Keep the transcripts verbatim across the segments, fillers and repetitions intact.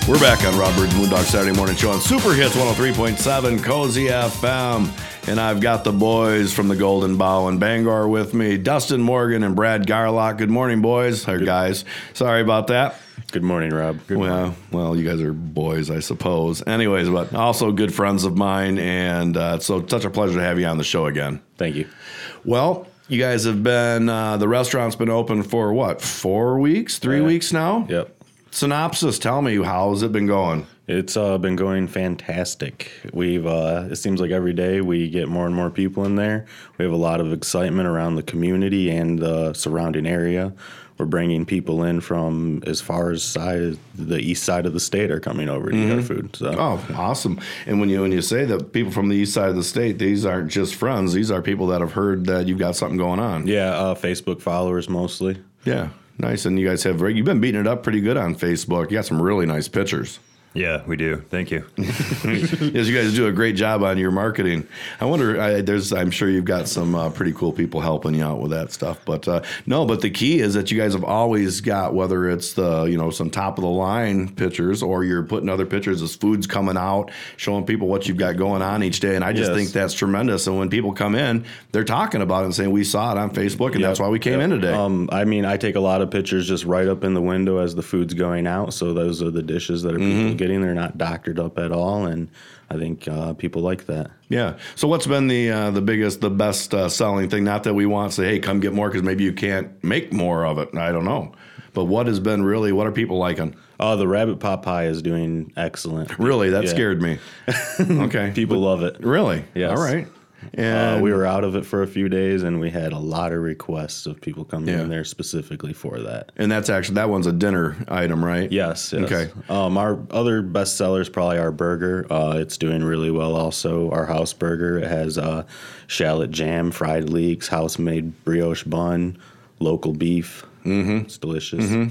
We're back on Rob Bird's Moondog Saturday Morning Show on Super Hits one oh three point seven Cozy F M. And I've got the boys from the Golden Bough and Bangor with me, Dustin Morgan and Brad Garlock. Good morning, boys, or guys. Sorry about that. Good morning, Rob. Good well, morning. well, you guys are boys, I suppose. Anyways, but also good friends of mine, and uh, so such a pleasure to have you on the show again. Thank you. Well, you guys have been, uh, the restaurant's been open for what, four weeks, three Yeah. weeks now? Yep. Synopsis, tell me, how's it been going? It's uh, been going fantastic. We've uh, it seems like every day we get more and more people in there. We have a lot of excitement around the community and the surrounding area. We're bringing people in from as far as side, the east side of the state are coming over to mm-hmm. eat our food. So. Oh, awesome! And when you when you say that people from the east side of the state, these aren't just friends; these are people that have heard that you've got something going on. Yeah, uh, Facebook followers mostly. Yeah, nice. And you guys have you've been beating it up pretty good on Facebook. You got some really nice pictures. Yeah, we do. Thank you. Yes, you guys do a great job on your marketing. I wonder, I, there's, I'm sure you've got some uh, pretty cool people helping you out with that stuff. But uh, no, but the key is that you guys have always got, whether it's the, you know, some top of the line pictures or you're putting other pictures as food's coming out, showing people what you've got going on each day. And I just yes. think that's tremendous. And when people come in, they're talking about it and saying, we saw it on Facebook and yep. that's why we came yep. in today. Um, I mean, I take a lot of pictures just right up in the window as the food's going out. So those are the dishes that are people mm-hmm. getting. They're not doctored up at all, and I think uh, people like that. Yeah. So what's been the uh, the biggest, the best uh, selling thing? Not that we want to say, hey, come get more because maybe you can't make more of it. I don't know. But what has been really, what are people liking? Oh, the rabbit pot pie is doing excellent. Really? That yeah. scared me. Okay. People but, love it. Really? Yes. All right. And uh, we were out of it for a few days, and we had a lot of requests of people coming yeah. in there specifically for that. And that's actually, that one's a dinner item, right? Yes. yes. Okay. Um, our other best seller is probably our burger. Uh, it's doing really well also. Our house burger, it has uh, shallot jam, fried leeks, house-made brioche bun, local beef. Mm-hmm. It's delicious. Mm-hmm.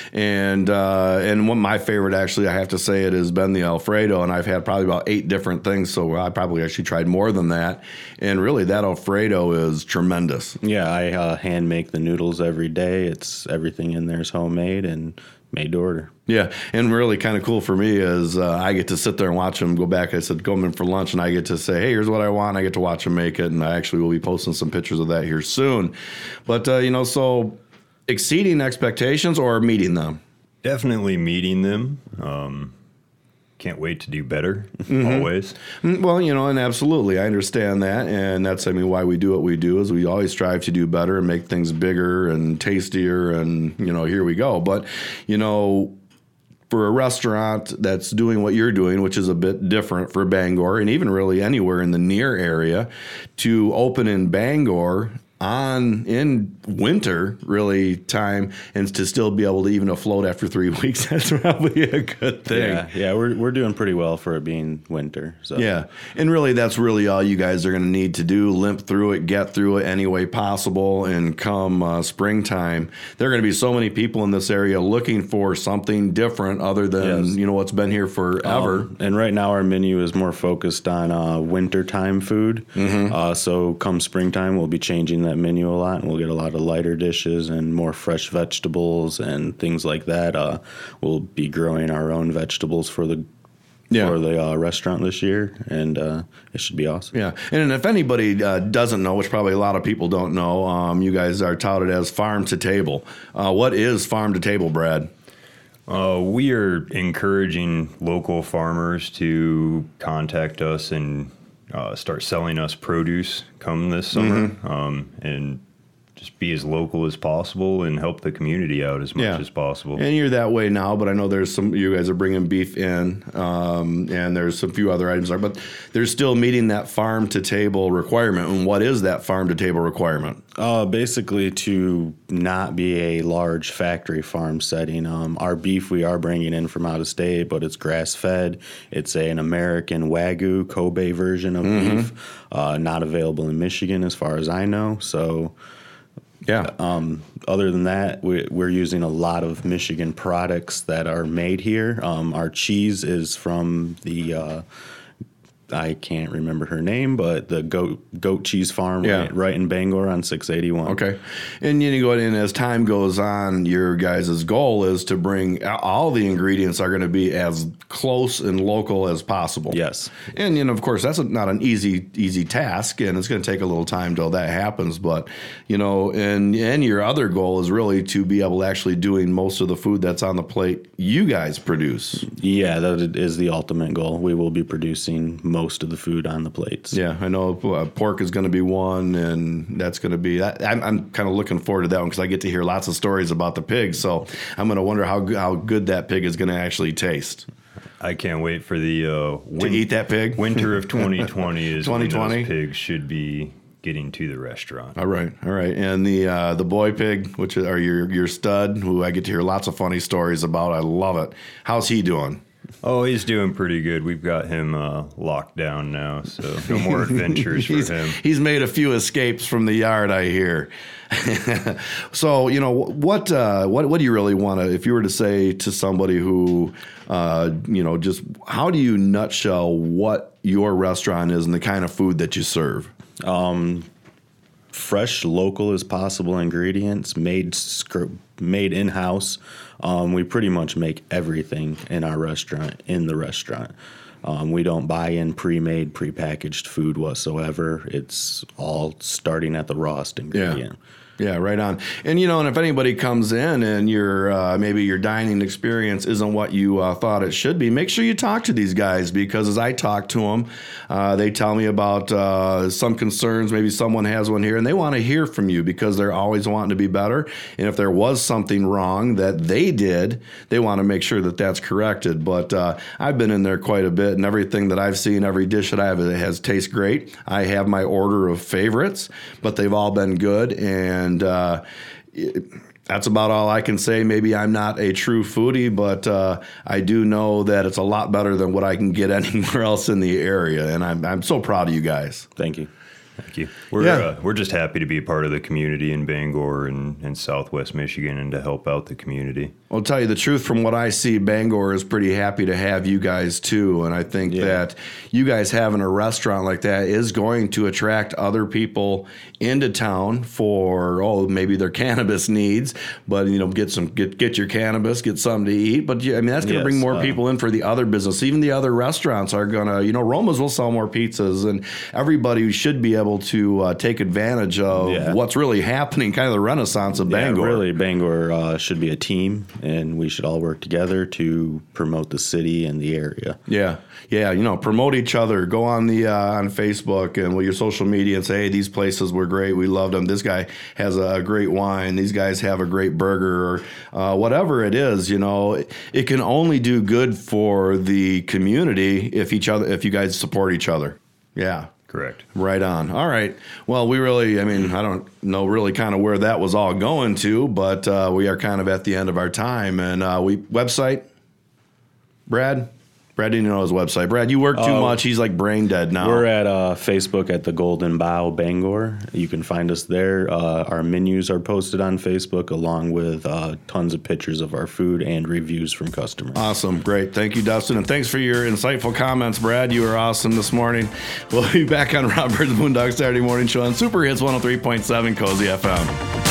And uh, and one my favorite, actually, I have to say it has been the Alfredo, and I've had probably about eight different things, so I probably actually tried more than that. And really, that Alfredo is tremendous. Yeah, I uh, hand make the noodles every day. It's everything in there is homemade and made to order. Yeah, and really kind of cool for me is uh, I get to sit there and watch them go back. I said, go in for lunch, and I get to say, hey, here's what I want. I get to watch them make it, and I actually will be posting some pictures of that here soon. But, uh, you know, so... exceeding expectations or meeting them? Definitely meeting them. Um, can't wait to do better, mm-hmm. always. Well, you know, and absolutely, I understand that. And that's, I mean, why we do what we do is we always strive to do better and make things bigger and tastier and, you know, here we go. But, you know, for a restaurant that's doing what you're doing, which is a bit different for Bangor and even really anywhere in the near area, to open in Bangor on in winter really time and to still be able to even afloat after three weeks, that's probably a good thing. Yeah, yeah, we're we're doing pretty well for it being winter. So yeah, and really that's really all you guys are going to need to do: limp through it, get through it any way possible, and come uh, springtime, there are going to be so many people in this area looking for something different other than yes. you know what's been here forever. Um, and right now our menu is more focused on uh, wintertime food. Mm-hmm. Uh, so come springtime, we'll be changing that menu a lot, and we'll get a lot of lighter dishes and more fresh vegetables and things like that. Uh, we'll be growing our own vegetables for the yeah. for the uh, restaurant this year, and uh, it should be awesome. Yeah, and if anybody uh, doesn't know, which probably a lot of people don't know, um, you guys are touted as Farm to Table. Uh, what is Farm to Table, Brad? Uh, we are encouraging local farmers to contact us and Uh, start selling us produce come this summer, mm-hmm. um, and just be as local as possible and help the community out as much yeah. as possible. And you're that way now, but I know there's some, you guys are bringing beef in, um, and there's a few other items, but they're still meeting that farm to table requirement. And what is that farm to table requirement? Uh, basically to not be a large factory farm setting. Um, our beef we are bringing in from out of state, but it's grass fed. It's a, an American Wagyu Kobe version of mm-hmm. beef, uh, not available in Michigan as far as I know. So yeah. Um, other than that, we, we're using a lot of Michigan products that are made here. Um, our cheese is from the uh, I can't remember her name, but the goat goat cheese farm Yeah. right, right in Bangor on six eighty-one. Okay. And you go in as time goes on, your guys' goal is to bring all the ingredients are going to be as close and local as possible. Yes. And, you know, of course, that's not an easy easy task, and it's going to take a little time till that happens. But, you know, and, and your other goal is really to be able to actually doing most of the food that's on the plate you guys produce. Yeah, that is the ultimate goal. We will be producing most of the food on the plates. Yeah, I know uh, pork is going to be one, and that's going to be that. I'm, I'm kind of looking forward to that one because I get to hear lots of stories about the pig. So I'm going to wonder how how good that pig is going to actually taste. I can't wait for the uh, To eat that pig? winter of twenty twenty is twenty twenty? when those pigs should be getting to the restaurant. All right, all right, and the uh, the boy pig, which are your your stud, who I get to hear lots of funny stories about. I love it. How's he doing? Oh, he's doing pretty good. We've got him uh, locked down now, so no more adventures for he's, him. He's made a few escapes from the yard, I hear. So, you know, what uh, what what do you really want to, if you were to say to somebody who, uh, you know, just how do you nutshell what your restaurant is and the kind of food that you serve? Um, fresh, local as possible ingredients, made scr- made in house. Um, we pretty much make everything in our restaurant in the restaurant. Um, we don't buy in pre-made, pre-packaged food whatsoever. It's all starting at the rawest ingredient. Yeah, right on. And, you know, and if anybody comes in and your uh, maybe your dining experience isn't what you uh, thought it should be, make sure you talk to these guys, because as I talk to them, uh, they tell me about uh, some concerns. Maybe someone has one here, and they want to hear from you because they're always wanting to be better. And if there was something wrong that they did, they want to make sure that that's corrected. But uh, I've been in there quite a bit, and everything that I've seen, every dish that I have has tastes great. I have my order of favorites, but they've all been good. And And uh, it, that's about all I can say. Maybe I'm not a true foodie, but uh, I do know that it's a lot better than what I can get anywhere else in the area. And I'm I'm so proud of you guys. Thank you. Thank you. We're Yeah. uh, we're just happy to be a part of the community in Bangor and, and Southwest Michigan, and to help out the community. I'll tell you the truth, from what I see, Bangor is pretty happy to have you guys too. And I think Yeah. that you guys having a restaurant like that is going to attract other people into town for, oh, maybe their cannabis needs, but, you know, get some, get, get your cannabis, get something to eat. But yeah, I mean, that's going to Yes, bring more uh, people in for the other business. Even the other restaurants are going to, you know, Roma's will sell more pizzas, and everybody should be able to uh, take advantage of Yeah. what's really happening, kind of the renaissance of Yeah, Bangor. really, Bangor uh, should be a team, and we should all work together to promote the city and the area. Yeah, yeah. You know, promote each other. Go on the uh, on Facebook and with your social media and say, "Hey, these places were great. We loved them. This guy has a great wine. These guys have a great burger, or uh, whatever it is." You know, it, it can only do good for the community if each other, if you guys support each other. Yeah. Correct. Right on. All right. Well, we really, I mean, I don't know really kind of where that was all going to, but uh, we are kind of at the end of our time. And uh, we, website, Brad? Brad didn't know his website. Brad, you work too Uh, much. He's like brain dead now. We're at uh, Facebook at the Golden Bough Bangor. You can find us there. Uh, our menus are posted on Facebook, along with uh, tons of pictures of our food and reviews from customers. Awesome. Great. Thank you, Dustin. And thanks for your insightful comments, Brad. You were awesome this morning. We'll be back on Rob Byrd's Moondog Saturday Morning Show on Super Hits one oh three point seven Cozy F M.